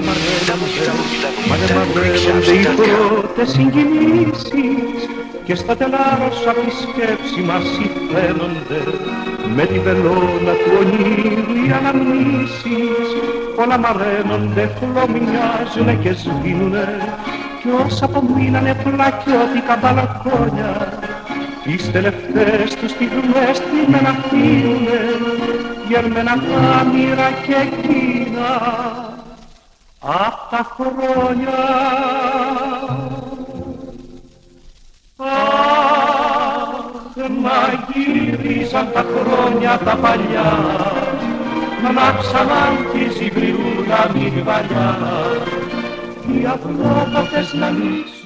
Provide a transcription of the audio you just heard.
μαραίνονται οι πρώτες συγκινήσεις και στο τελάρος απ' τη σκέψη μας υφαίνονται με τη βελόνα του ονείρου οι αναμνήσεις. Όλα μαραίνονται, χλωμιάζουνε και σβήνουνε κι όσα απομείνανε πλακιώτικα μπαλακόνια τις τελευταίες τους στιγμές τι με να φύγουνε γερμένα κάμυρα και εκείνα απ' τα χρόνια. Αχ, να γυρίζαν τα χρόνια τα παλιά να ξανάρχιζει η γριούλα μη βαριά οι αυλόπατες να μη